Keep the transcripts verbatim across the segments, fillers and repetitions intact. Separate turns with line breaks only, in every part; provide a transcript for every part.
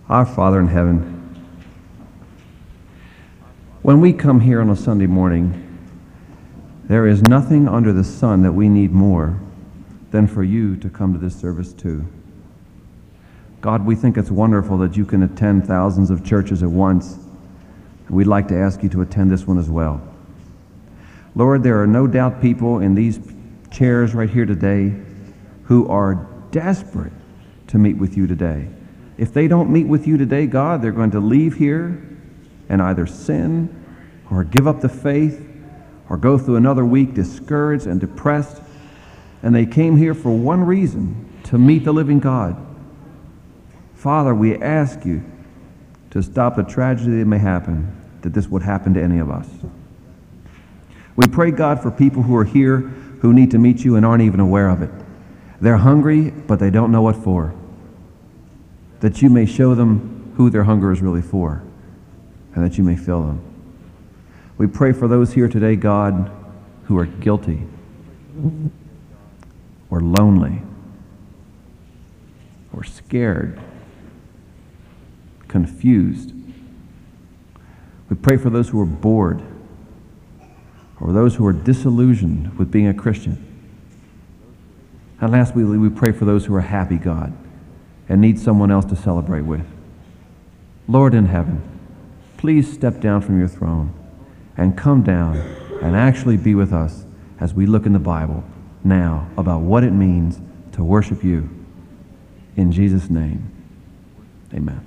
Our Father in heaven, when we come here on a Sunday morning, there is nothing under the sun that we need more than for you to come to this service too. God, we think it's wonderful that you can attend thousands of churches at once. We'd like to ask you to attend this one as well. Lord, there are no doubt people in these chairs right here today who are desperate to meet with you today. If they don't meet with you today, God, they're going to leave here and either sin or give up the faith or go through another week discouraged and depressed. And they came here for one reason, to meet the living God. Father, we ask you to stop the tragedy that may happen, that this would happen to any of us. We pray, God, for people who are here who need to meet you and aren't even aware of it. They're hungry, but they don't know what for. That you may show them who their hunger is really for, and that you may fill them. We pray for those here today, God, who are guilty or lonely or scared, confused. We pray for those who are bored or those who are disillusioned with being a Christian. And lastly, we pray for those who are happy, God, and need someone else to celebrate with. Lord in heaven, please step down from your throne and come down and actually be with us as we look in the Bible now about what it means to worship you. In Jesus' name, amen.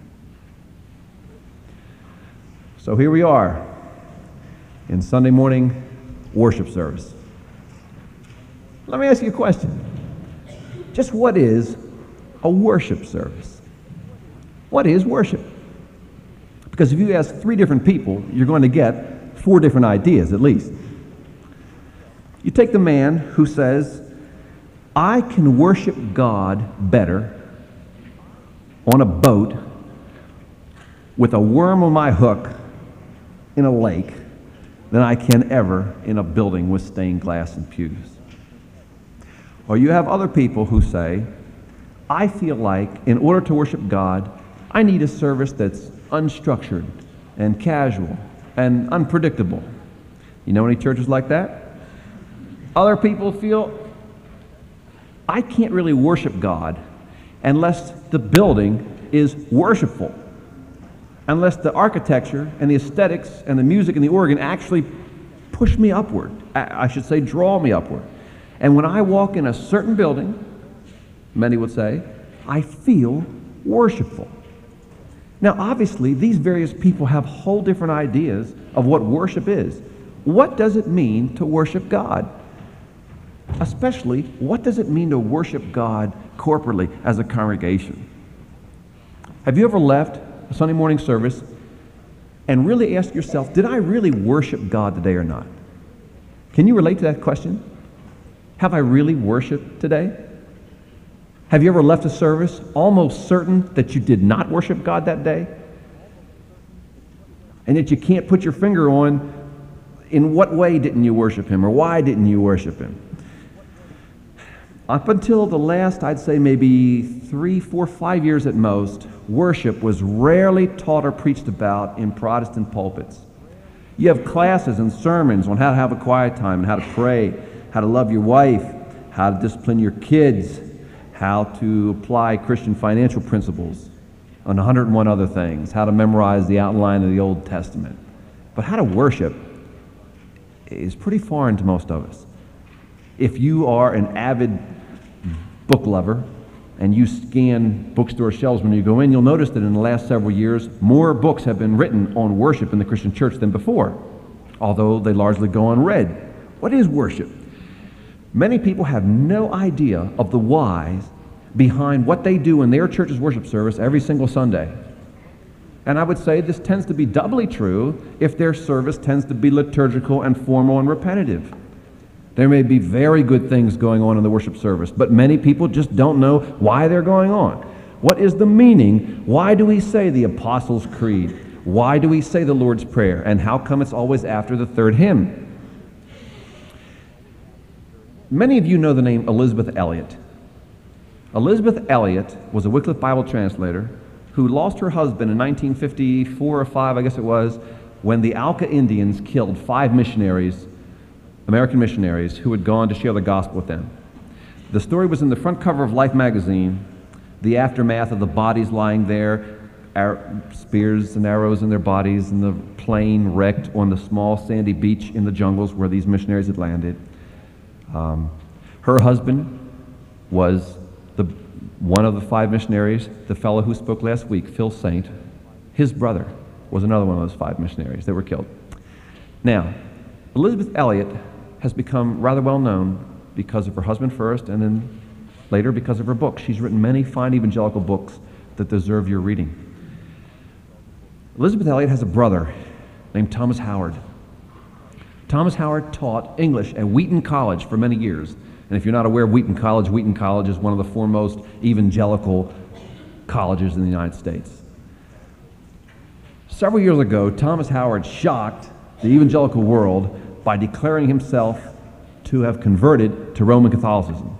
So here we are in Sunday morning worship service. Let me ask you a question. Just what is a worship service? What is worship? Because if you ask three different people, you're going to get four different ideas at least. You take the man who says, I can worship God better on a boat with a worm on my hook in a lake than I can ever in a building with stained glass and pews. Or you have other people who say, I feel like in order to worship God, I need a service that's unstructured and casual and unpredictable. You know any churches like that? Other people feel, I can't really worship God unless the building is worshipful, unless the architecture and the aesthetics and the music and the organ actually push me upward. I should say draw me upward. And when I walk in a certain building, many would say, I feel worshipful. Now, obviously, these various people have whole different ideas of what worship is. What does it mean to worship God? Especially, what does it mean to worship God corporately as a congregation? Have you ever left a Sunday morning service and really asked yourself, did I really worship God today or not? Can you relate to that question? Have I really worshiped today? Have you ever left a service almost certain that you did not worship God that day? And that you can't put your finger on in what way didn't you worship Him or why didn't you worship Him? Up until the last, I'd say maybe three, four, five years at most, worship was rarely taught or preached about in Protestant pulpits. You have classes and sermons on how to have a quiet time and how to pray, how to love your wife, how to discipline your kids, how to apply Christian financial principles, and a hundred and one other things, how to memorize the outline of the Old Testament. But how to worship is pretty foreign to most of us. If you are an avid book lover and you scan bookstore shelves when you go in, you'll notice that in the last several years, more books have been written on worship in the Christian church than before, although they largely go unread. What is worship? Many people have no idea of the whys behind what they do in their church's worship service every single Sunday. And I would say this tends to be doubly true if their service tends to be liturgical and formal and repetitive. There may be very good things going on in the worship service, but many people just don't know why they're going on. What is the meaning? Why do we say the Apostles' Creed? Why do we say the Lord's Prayer? And how come it's always after the third hymn? Many of you know the name Elisabeth Elliot. Elisabeth Elliot was a Wycliffe Bible translator who lost her husband in nineteen fifty-four or five, I guess it was, when the Alca Indians killed five missionaries, American missionaries, who had gone to share the gospel with them. The story was in the front cover of Life magazine, the aftermath of the bodies lying there, ar- spears and arrows in their bodies, and the plane wrecked on the small sandy beach in the jungles where these missionaries had landed. Um, her husband was the one of the five missionaries, the fellow who spoke last week, Phil Saint. His brother was another one of those five missionaries that were killed. Now, Elisabeth Elliot has become rather well known because of her husband first, and then later because of her books. She's written many fine evangelical books that deserve your reading. Elisabeth Elliot has a brother named Thomas Howard. Thomas Howard taught English at Wheaton College for many years. And if you're not aware of Wheaton College, Wheaton College is one of the foremost evangelical colleges in the United States. Several years ago, Thomas Howard shocked the evangelical world by declaring himself to have converted to Roman Catholicism.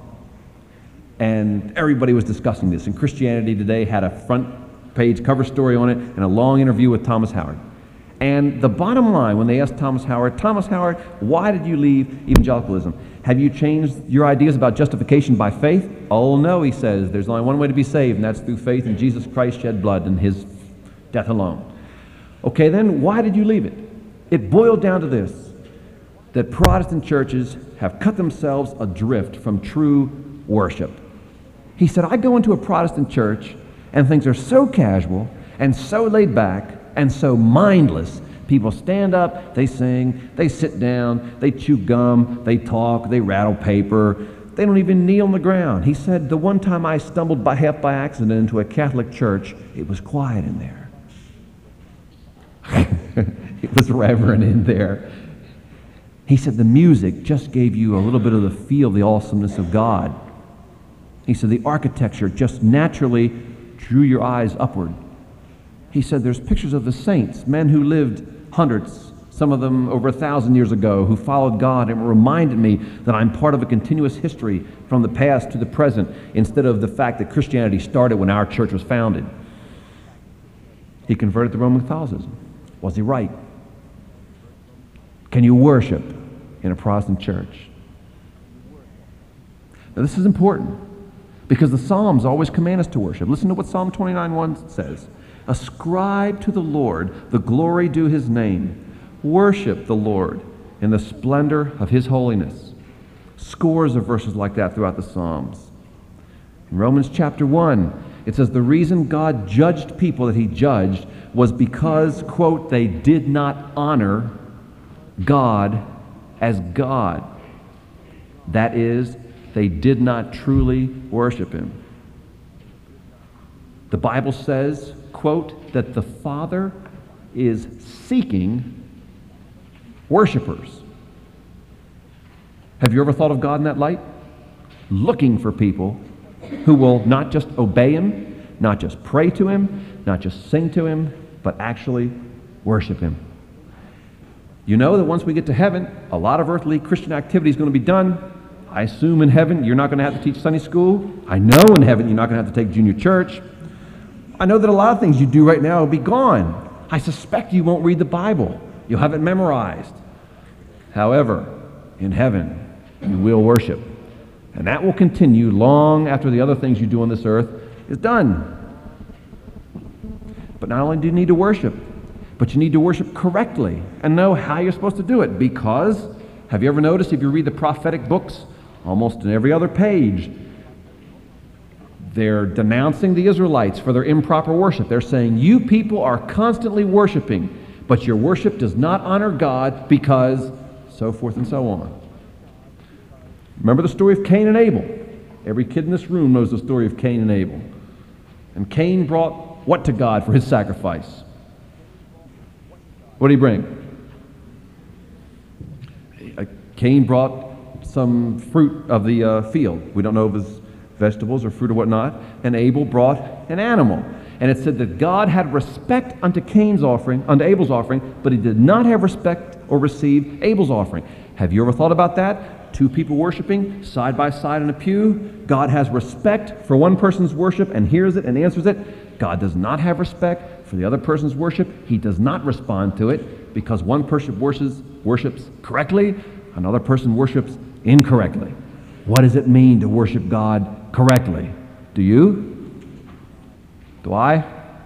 And everybody was discussing this. And Christianity Today had a front page cover story on it and a long interview with Thomas Howard. And the bottom line, when they asked Thomas Howard, Thomas Howard, why did you leave evangelicalism? Have you changed your ideas about justification by faith? Oh no, he says, there's only one way to be saved, and that's through faith in Jesus Christ shed blood and his death alone. Okay, then why did you leave it? It boiled down to this, that Protestant churches have cut themselves adrift from true worship. He said, I go into a Protestant church and things are so casual and so laid back and so mindless. People stand up, they sing, they sit down, they chew gum, they talk, they rattle paper. They don't even kneel on the ground. He said, the one time I stumbled by half by accident into a Catholic church, it was quiet in there. It was reverent in there. He said, the music just gave you a little bit of the feel, the awesomeness of God. He said, the architecture just naturally drew your eyes upward. He said, there's pictures of the saints, men who lived hundreds, some of them over a thousand years ago, who followed God, and reminded me that I'm part of a continuous history from the past to the present, instead of the fact that Christianity started when our church was founded. He converted to Roman Catholicism. Was he right? Can you worship in a Protestant church? Now this is important, because the Psalms always command us to worship. Listen to what Psalm twenty-nine one says. Ascribe to the Lord the glory due his name. Worship the Lord in the splendor of his holiness. Scores of verses like that throughout the Psalms. In Romans chapter one, it says the reason God judged people that he judged was because, quote, they did not honor God as God. That is, they did not truly worship him. The Bible says, quote, that the Father is seeking worshipers. Have you ever thought of God in that light? Looking for people who will not just obey him, not just pray to him, not just sing to him, but actually worship him. You know that once we get to heaven, a lot of earthly Christian activity is going to be done. I assume in heaven you're not going to have to teach Sunday school. I know in heaven you're not going to have to take junior church. I know that a lot of things you do right now will be gone. I suspect you won't read the Bible. You'll have it memorized. However, in heaven, you will worship. And that will continue long after the other things you do on this earth is done. But not only do you need to worship, but you need to worship correctly and know how you're supposed to do it. Because, have you ever noticed if you read the prophetic books, almost in every other page, they're denouncing the Israelites for their improper worship. They're saying, you people are constantly worshiping, but your worship does not honor God because, so forth and so on. Remember the story of Cain and Abel. Every kid in this room knows the story of Cain and Abel. And Cain brought what to God for his sacrifice? What did he bring? Cain brought some fruit of the uh, field. We don't know if it was vegetables or fruit or whatnot. And Abel brought an animal. And it said that God had respect unto Cain's offering, unto Abel's offering, but he did not have respect or receive Abel's offering. Have you ever thought about that? Two people worshiping side by side in a pew. God has respect for one person's worship and hears it and answers it. God does not have respect for the other person's worship. He does not respond to it because one person worships, worships correctly, another person worships incorrectly. What does it mean to worship God correctly? Do you? Do I?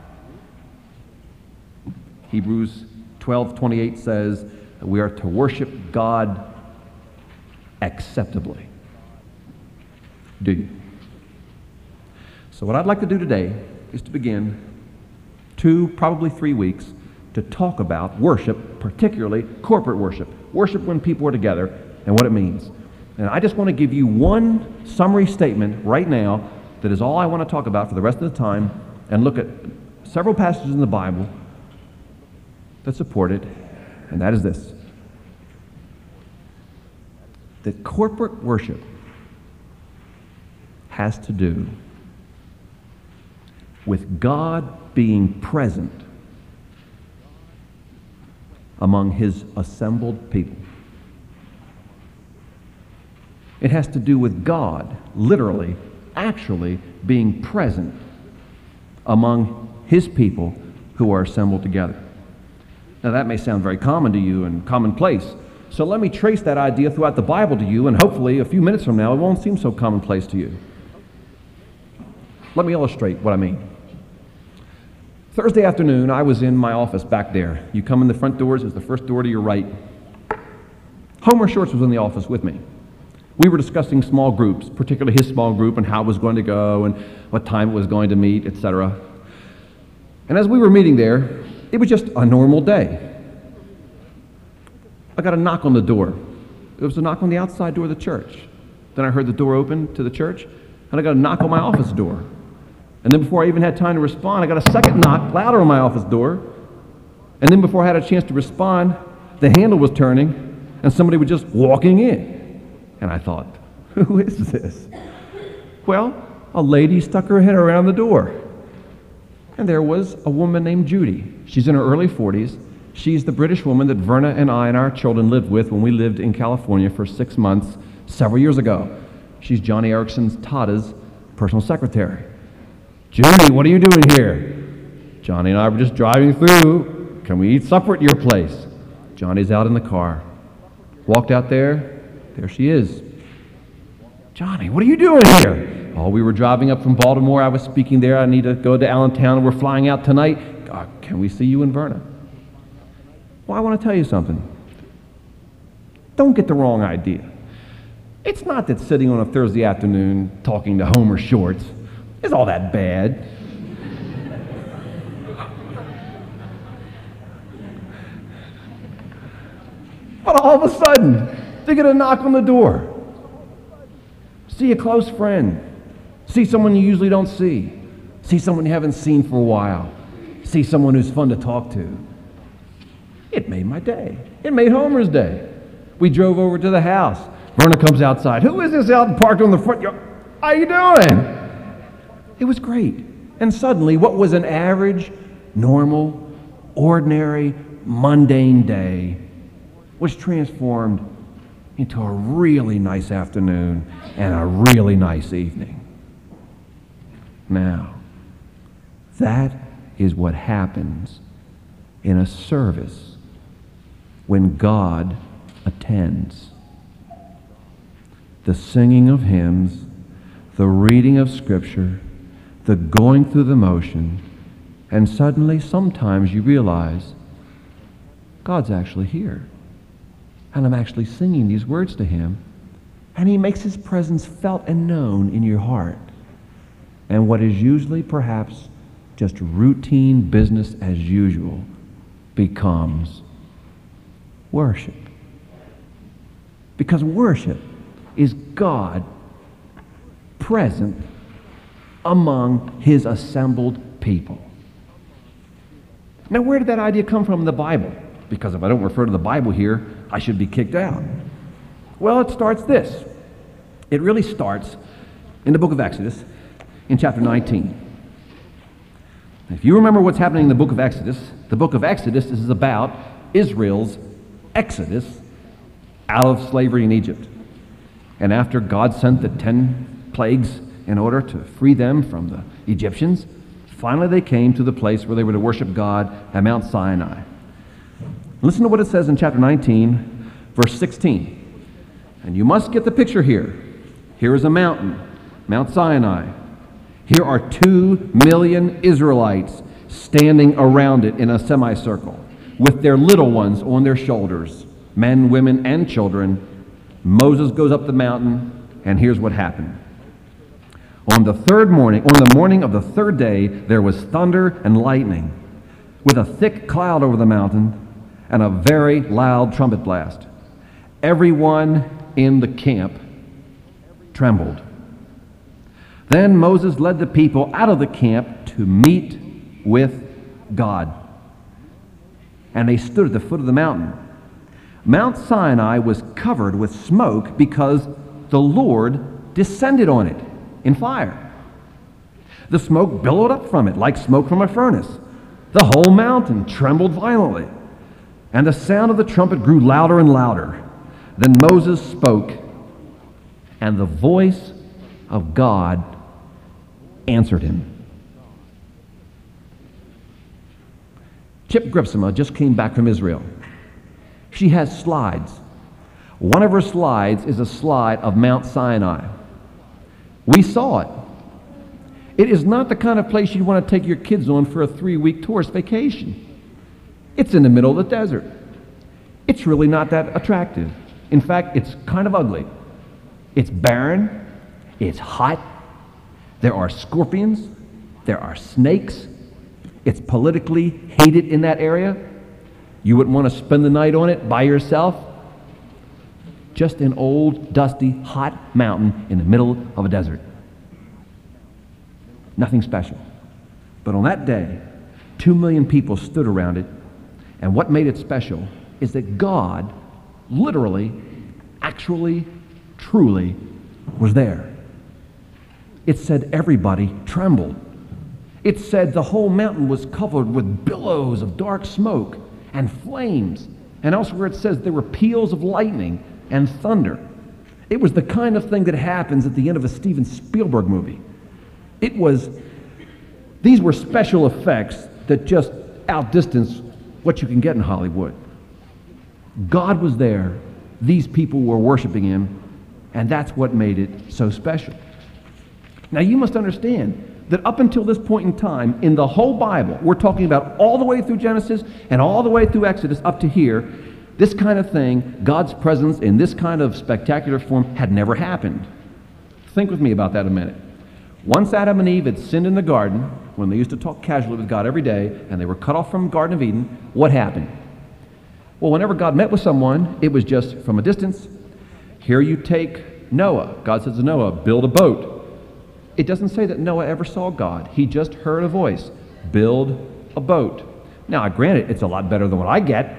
Hebrews twelve twenty-eight says that we are to worship God acceptably. Do you? So what I'd like to do today is to begin two, probably three weeks to talk about worship, particularly corporate worship. Worship when people are together and what it means. And I just want to give you one summary statement right now that is all I want to talk about for the rest of the time, and look at several passages in the Bible that support it, and that is this: that corporate worship has to do with God being present among His assembled people. It has to do with God literally, actually being present among His people who are assembled together. Now that may sound very common to you and commonplace, so let me trace that idea throughout the Bible to you, and hopefully a few minutes from now it won't seem so commonplace to you. Let me illustrate what I mean. Thursday afternoon, I was in my office back there. You come in the front doors, it's the first door to your right. Homer Shorts was in the office with me. We were discussing small groups, particularly his small group and how it was going to go and what time it was going to meet, et cetera. And as we were meeting there, it was just a normal day. I got a knock on the door. It was a knock on the outside door of the church. Then I heard the door open to the church, and I got a knock on my office door. And then before I even had time to respond, I got a second knock, louder, on my office door. And then before I had a chance to respond, the handle was turning, and somebody was just walking in. And I thought, who is this? Well, a lady stuck her head around the door. And there was a woman named Judy. She's in her early forties. She's the British woman that Verna and I and our children lived with when we lived in California for six months several years ago. She's Johnny Erickson's, Tada's, personal secretary. Judy, what are you doing here? Johnny and I were just driving through. Can we eat supper at your place? Johnny's out in the car. Walked out there. There she is. Johnny, what are you doing here? Oh, we were driving up from Baltimore. I was speaking there. I need to go to Allentown. We're flying out tonight. Uh, can we see you in Verna? Well, I want to tell you something. Don't get the wrong idea. It's not that sitting on a Thursday afternoon talking to Homer Shorts is all that bad. But all of a sudden, they get a knock on the door. See a close friend. See someone you usually don't see. See someone you haven't seen for a while. See someone who's fun to talk to. It made my day. It made Homer's day. We drove over to the house. Verna comes outside. Who is this out parked on the front yard? How you doing? It was great. And suddenly, what was an average, normal, ordinary, mundane day was transformed into a really nice afternoon and a really nice evening. Now, that is what happens in a service when God attends. The singing of hymns, the reading of Scripture, the going through the motion, and suddenly sometimes you realize God's actually here. And I'm actually singing these words to him, and he makes his presence felt and known in your heart. And what is usually perhaps just routine business as usual becomes worship. Because worship is God present among his assembled people. Now, where did that idea come from in the Bible? Because if I don't refer to the Bible here, I should be kicked out. Well, it starts this. It really starts in the book of Exodus, in chapter nineteen. If you remember what's happening in the book of Exodus, the book of Exodus is about Israel's exodus out of slavery in Egypt. And after God sent the ten plagues in order to free them from the Egyptians, Finally, they came to the place where they were to worship God at Mount Sinai. Listen to what it says in chapter nineteen, verse sixteen. And you must get the picture here. Here is a mountain, Mount Sinai. Here are two million Israelites standing around it in a semicircle with their little ones on their shoulders, men, women, and children. Moses goes up the mountain, and here's what happened. On the third morning, on the morning of the third day, there was thunder and lightning, with a thick cloud over the mountain, and a very loud trumpet blast. Everyone in the camp trembled. Then Moses led the people out of the camp to meet with God. And they stood at the foot of the mountain. Mount Sinai was covered with smoke because the Lord descended on it in fire. The smoke billowed up from it like smoke from a furnace. The whole mountain trembled violently, and the sound of the trumpet grew louder and louder. Then Moses spoke, and the voice of God answered him. Chip Gripsima just came back from Israel. She has slides. One of her slides is a slide of Mount Sinai. We saw it. It is not the kind of place you'd want to take your kids on for a three-week tourist vacation. It's in the middle of the desert. It's really not that attractive. In fact, it's kind of ugly. It's barren. It's hot. There are scorpions. There are snakes. It's politically hated in that area. You wouldn't want to spend the night on it by yourself. Just an old, dusty, hot mountain in the middle of a desert. Nothing special. But on that day, two million people stood around it, and what made it special is that God literally, actually, truly was there. It said everybody trembled. It said the whole mountain was covered with billows of dark smoke and flames. And elsewhere it says there were peals of lightning and thunder. It was the kind of thing that happens at the end of a Steven Spielberg movie. It was, these were special effects that just outdistance what you can get in Hollywood. God was there. These people were worshiping him, and that's what made it so special. Now you must understand that up until this point in time, in the whole Bible, we're talking about all the way through Genesis and all the way through Exodus up to here, this kind of thing, God's presence in this kind of spectacular form, had never happened. Think with me about that a minute. Once Adam and Eve had sinned in the garden, when they used to talk casually with God every day, and they were cut off from the Garden of Eden, what happened? Well, whenever God met with someone, it was just from a distance. Here you take Noah. God says to Noah, build a boat. It doesn't say that Noah ever saw God. He just heard a voice, build a boat. Now, granted, it's a lot better than what I get,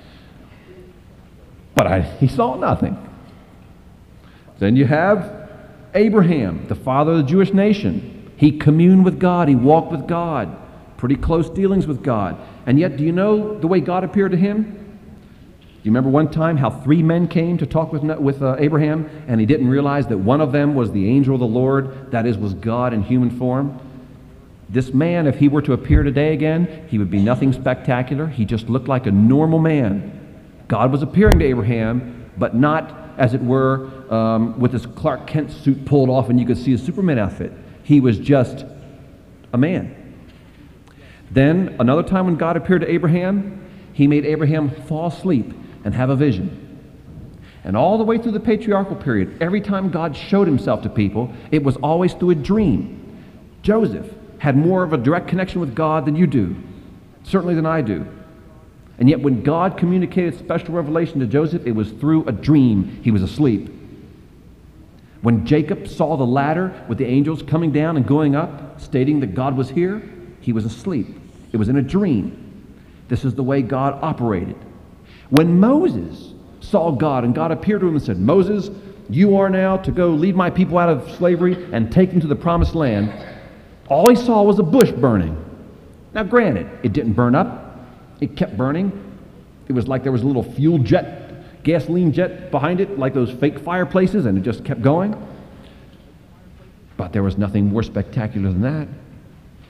but I, he saw nothing. Then you have Abraham, the father of the Jewish nation. He communed with God. He walked with God. Pretty close dealings with God. And yet, do you know the way God appeared to him? Do you remember one time how three men came to talk with, with uh, Abraham, and he didn't realize that one of them was the angel of the Lord, that is, was God in human form? This man, if he were to appear today again, he would be nothing spectacular. He just looked like a normal man. God was appearing to Abraham, but not, as it were, um, with his Clark Kent suit pulled off and you could see his Superman outfit. He was just a man. Then, another time when God appeared to Abraham, he made Abraham fall asleep and have a vision. And all the way through the patriarchal period, every time God showed himself to people, it was always through a dream. Joseph had more of a direct connection with God than you do, certainly than I do. And yet when God communicated special revelation to Joseph, it was through a dream. He was asleep. When Jacob saw the ladder with the angels coming down and going up, stating that God was here, he was asleep. It was in a dream. This is the way God operated. When Moses saw God and God appeared to him and said, Moses, you are now to go lead my people out of slavery and take them to the promised land, all he saw was a bush burning. Now granted, it didn't burn up. It kept burning. It was like there was a little fuel jet, gasoline jet behind it, like those fake fireplaces, and it just kept going. But there was nothing more spectacular than that.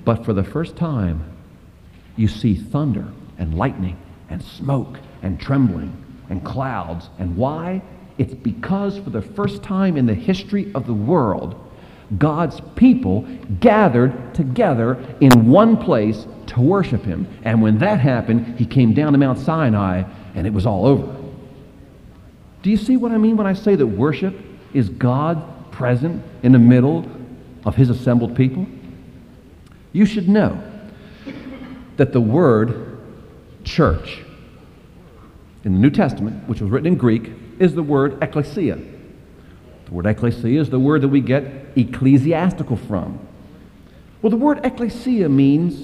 But for the first time, you see thunder and lightning and smoke and trembling and clouds. And why? It's because for the first time in the history of the world, God's people gathered together in one place to worship him. And when that happened, he came down to Mount Sinai, and it was all over. Do you see what I mean when I say that worship is God present in the middle of his assembled people? You should know that the word church in the New Testament, which was written in Greek, is the word ekklesia. The word ekklesia is the word that we get ecclesiastical from. Well, the word ekklesia means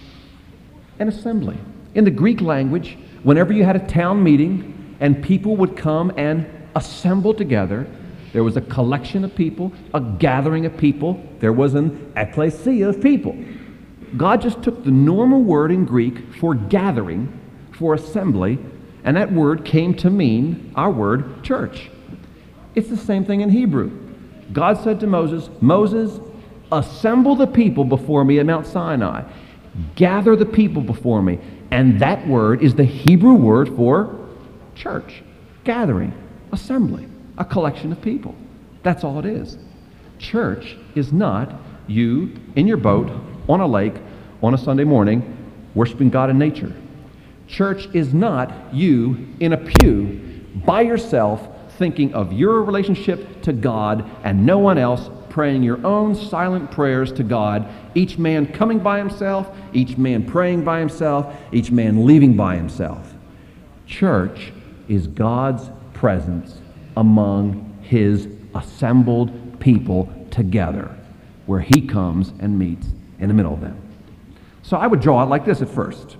an assembly. In the Greek language, whenever you had a town meeting and people would come and assemble together, there was a collection of people, a gathering of people. There was an ekklesia of people. God just took the normal word in Greek for gathering, for assembly, and that word came to mean our word church. It's the same thing in Hebrew. God said to Moses, Moses, assemble the people before me at Mount Sinai. Gather the people before me. And that word is the Hebrew word for church, gathering, assembly, a collection of people. That's all it is. Church is not you in your boat on a lake on a Sunday morning worshiping God in nature. Church is not you in a pew by yourself thinking of your relationship to God and no one else, praying your own silent prayers to God, each man coming by himself, each man praying by himself, each man leaving by himself. Church is God's presence among his assembled people together, where he comes and meets in the middle of them. So I would draw it like this at first.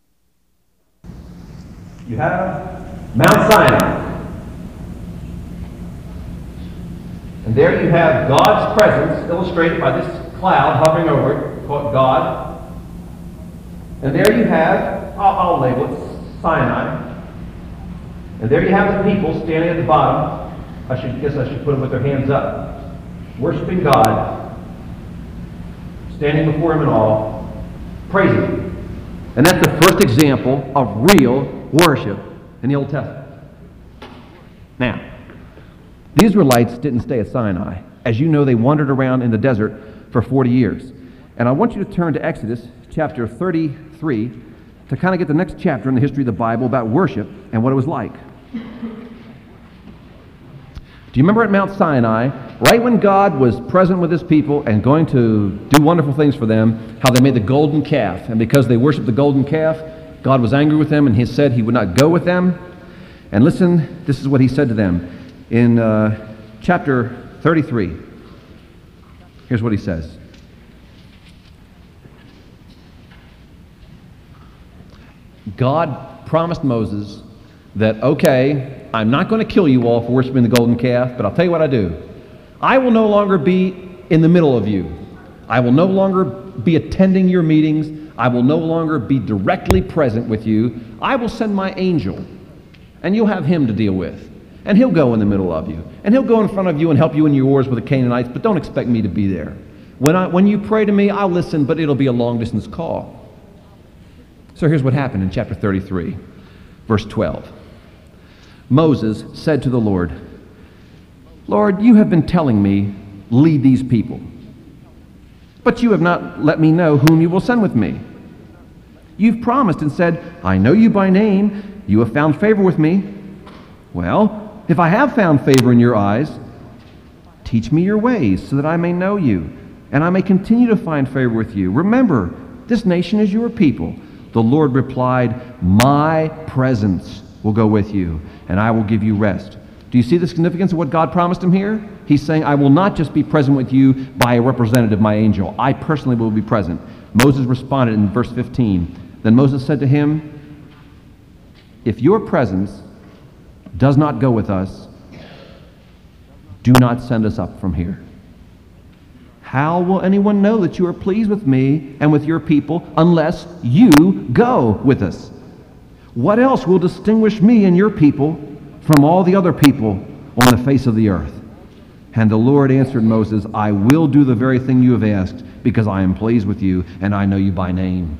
You have Mount Sinai. And there you have God's presence illustrated by this cloud hovering over it, called God. And there you have, I'll, I'll label it Sinai. And there you have the people standing at the bottom. I should guess I should put them with their hands up, worshiping God, standing before him in awe, praising him. And that's the first example of real worship in the Old Testament. Now, the Israelites didn't stay at Sinai. As you know, they wandered around in the desert for forty years. And I want you to turn to Exodus chapter thirty-three to kind of get the next chapter in the history of the Bible about worship and what it was like. Do you remember at Mount Sinai, right when God was present with his people and going to do wonderful things for them, how they made the golden calf? And because they worshiped the golden calf, God was angry with them and he said he would not go with them. And listen, this is what he said to them. In uh, chapter thirty-three, here's what he says. God promised Moses that, okay, I'm not going to kill you all for worshiping the golden calf, but I'll tell you what I do. I will no longer be in the middle of you. I will no longer be attending your meetings. I will no longer be directly present with you. I will send my angel, and you'll have him to deal with. And he'll go in the middle of you. And he'll go in front of you and help you in your wars with the Canaanites, but don't expect me to be there. When, I, when you pray to me, I'll listen, but it'll be a long-distance call. So here's what happened in chapter thirty-three, verse twelve. Moses said to the Lord, Lord, you have been telling me, lead these people. But you have not let me know whom you will send with me. You've promised and said, I know you by name. You have found favor with me. Well, if I have found favor in your eyes, teach me your ways so that I may know you, and I may continue to find favor with you. Remember, this nation is your people. The Lord replied, my presence will go with you, and I will give you rest. Do you see the significance of what God promised him here? He's saying, I will not just be present with you by a representative, my angel. I personally will be present. Moses responded in verse fifteen. Then Moses said to him, if your presence does not go with us, do not send us up from here. How will anyone know that you are pleased with me and with your people unless you go with us? What else will distinguish me and your people from all the other people on the face of the earth? And the Lord answered Moses, I will do the very thing you have asked, because I am pleased with you and I know you by name.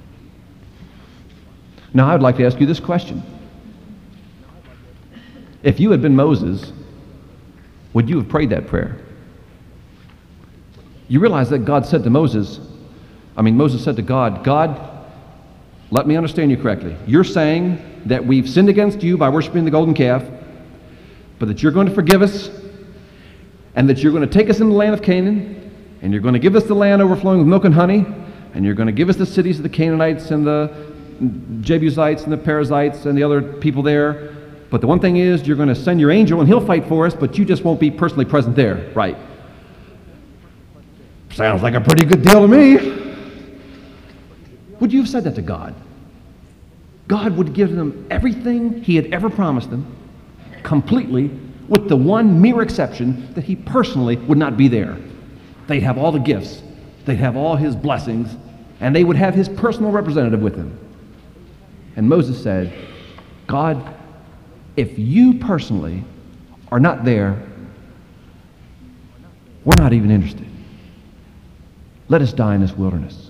Now, I would like to ask you this question. If you had been Moses, would you have prayed that prayer? You realize that God said to Moses, I mean, Moses said to God, God, let me understand you correctly. You're saying that we've sinned against you by worshiping the golden calf, but that you're going to forgive us, and that you're going to take us into the land of Canaan, and you're going to give us the land overflowing with milk and honey, and you're going to give us the cities of the Canaanites and the Jebusites and the Perizzites and the other people there. But the one thing is, you're going to send your angel and he'll fight for us, but you just won't be personally present there, right? Sounds like a pretty good deal to me. Would you have said that to God? God would give them everything he had ever promised them, completely, with the one mere exception that he personally would not be there. They'd have all the gifts, they'd have all his blessings, and they would have his personal representative with them. And Moses said, God, if you personally are not there, we're not even interested. Let us die in this wilderness.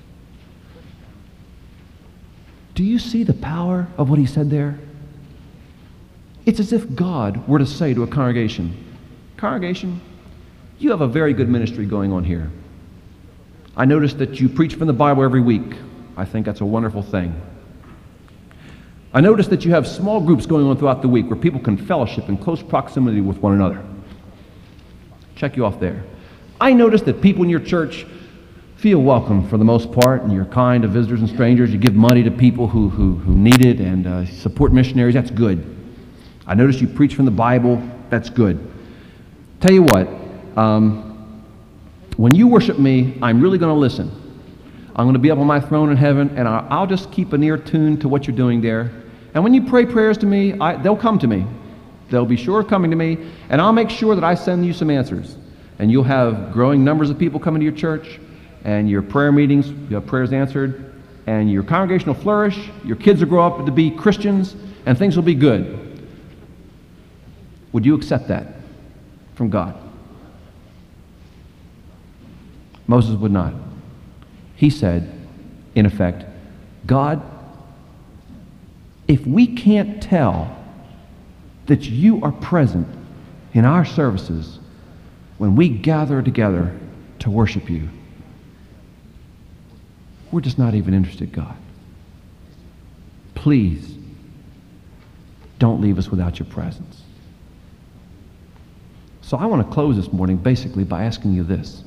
Do you see the power of what he said there? It's as if God were to say to a congregation, congregation, you have a very good ministry going on here. I noticed that you preach from the Bible every week. I think that's a wonderful thing. I noticed that you have small groups going on throughout the week where people can fellowship in close proximity with one another. Check you off there. I noticed that people in your church feel welcome for the most part, and you're kind to visitors and strangers. You give money to people who, who, who need it, and uh, support missionaries. That's good. I noticed you preach from the Bible. That's good. Tell you what, um, when you worship me, I'm really going to listen. I'm going to be up on my throne in heaven, and I'll, I'll just keep an ear tuned to what you're doing there. And when you pray prayers to me, I, they'll come to me. They'll be sure of coming to me, and I'll make sure that I send you some answers. And you'll have growing numbers of people coming to your church, and your prayer meetings, you have prayers answered, and your congregation will flourish, your kids will grow up to be Christians, and things will be good. Would you accept that from God? Moses would not. He said, in effect, God, if we can't tell that you are present in our services when we gather together to worship you, we're just not even interested, God. Please, don't leave us without your presence. So I want to close this morning basically by asking you this.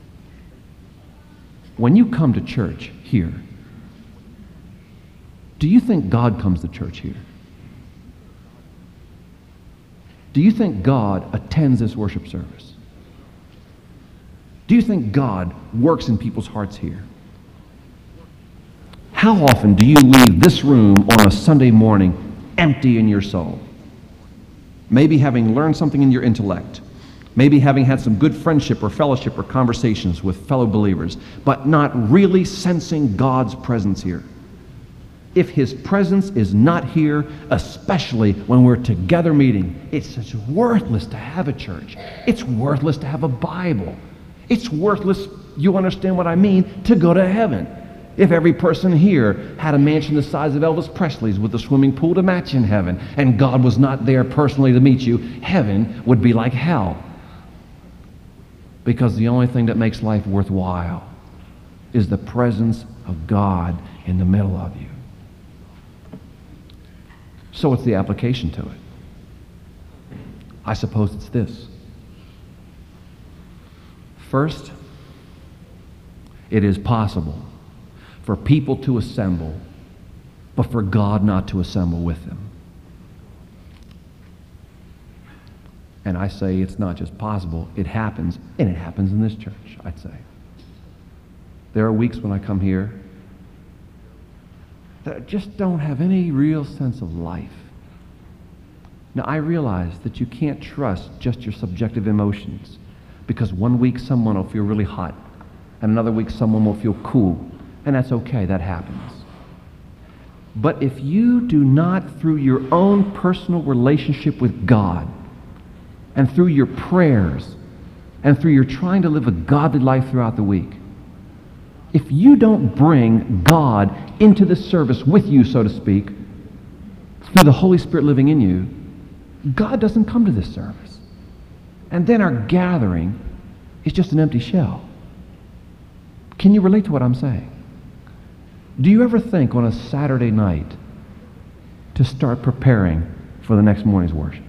When you come to church here, do you think God comes to church here? Do you think God attends this worship service? Do you think God works in people's hearts here? How often do you leave this room on a Sunday morning empty in your soul? Maybe having learned something in your intellect, maybe having had some good friendship or fellowship or conversations with fellow believers, but not really sensing God's presence here. If his presence is not here, especially when we're together meeting, it's just worthless to have a church. It's worthless to have a Bible. It's worthless, you understand what I mean, to go to heaven. If every person here had a mansion the size of Elvis Presley's with a swimming pool to match in heaven, and God was not there personally to meet you, heaven would be like hell. Because the only thing that makes life worthwhile is the presence of God in the middle of you. So what's the application to it? I suppose it's this. First, it is possible for people to assemble, but for God not to assemble with them. And I say it's not just possible, it happens, and it happens in this church, I'd say. There are weeks when I come here that just don't have any real sense of life. Now, I realize that you can't trust just your subjective emotions, because one week someone will feel really hot, and another week someone will feel cool, and that's okay, that happens. But if you do not, through your own personal relationship with God, and through your prayers, and through your trying to live a godly life throughout the week, if you don't bring God into the service with you, so to speak, through the Holy Spirit living in you, God doesn't come to this service. And then our gathering is just an empty shell. Can you relate to what I'm saying? Do you ever think on a Saturday night to start preparing for the next morning's worship?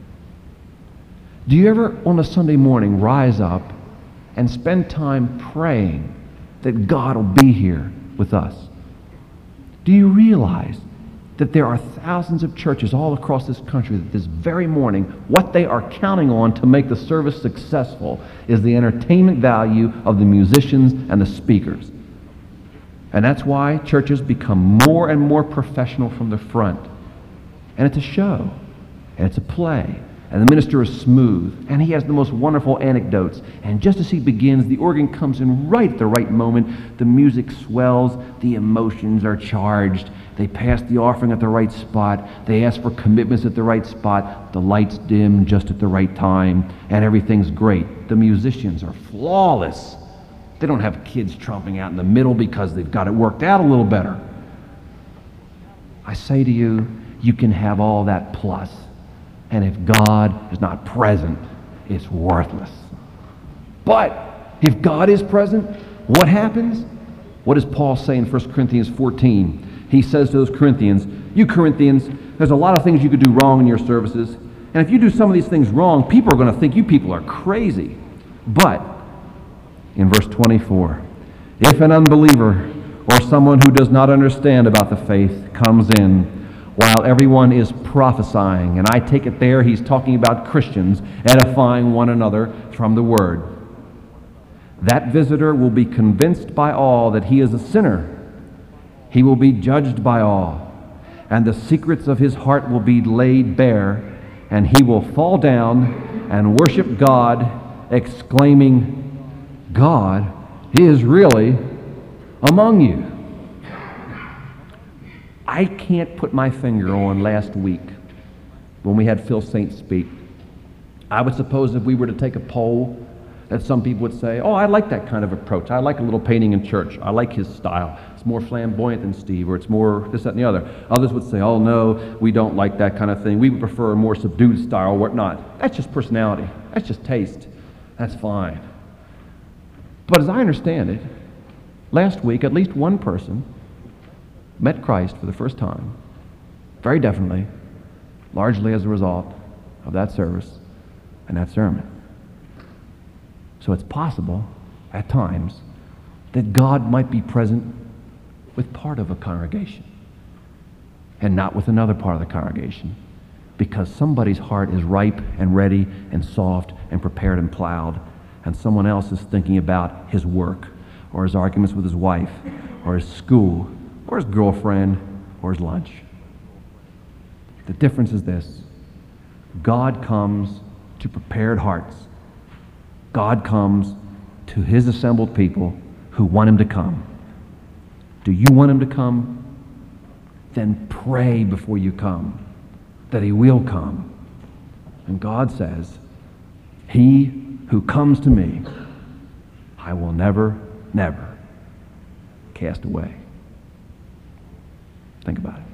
Do you ever on a Sunday morning rise up and spend time praying that God will be here with us? Do you realize that there are thousands of churches all across this country that this very morning, what they are counting on to make the service successful is the entertainment value of the musicians and the speakers? And that's why churches become more and more professional from the front. And it's a show, and it's a play, and the minister is smooth, and he has the most wonderful anecdotes. And just as he begins, the organ comes in right at the right moment. The music swells, the emotions are charged. They pass the offering at the right spot. They ask for commitments at the right spot. The lights dim just at the right time, and everything's great. The musicians are flawless. They don't have kids tromping out in the middle because they've got it worked out a little better. I say to you, you can have all that plus, and if God is not present, it's worthless. But if God is present, what happens? What does Paul say in First Corinthians fourteen? He says to those Corinthians, you Corinthians, there's a lot of things you could do wrong in your services, and if you do some of these things wrong, people are going to think you people are crazy. But in verse twenty-four, if an unbeliever or someone who does not understand about the faith comes in while everyone is prophesying, and I take it there he's talking about Christians edifying one another from the Word, that visitor will be convinced by all that he is a sinner. He will be judged by all, and the secrets of his heart will be laid bare, and he will fall down and worship God, exclaiming, God is really among you. I can't put my finger on last week when we had Phil Saint speak. I would suppose if we were to take a poll, that some people would say, oh, I like that kind of approach. I like a little painting in church. I like his style. It's more flamboyant than Steve, or it's more this, that, and the other. Others would say, oh, no, we don't like that kind of thing. We would prefer a more subdued style or whatnot. That's just personality. That's just taste. That's fine. But as I understand it, last week, at least one person met Christ for the first time, very definitely, largely as a result of that service and that sermon. So it's possible, at times, that God might be present with part of a congregation and not with another part of the congregation, because somebody's heart is ripe and ready and soft and prepared and plowed, and someone else is thinking about his work or his arguments with his wife or his school or his girlfriend or his lunch. The difference is this: God comes to prepared hearts. God comes to his assembled people who want him to come. Do you want him to come? Then pray before you come that he will come. And God says, he who comes to me, I will never, never cast away. Think about it.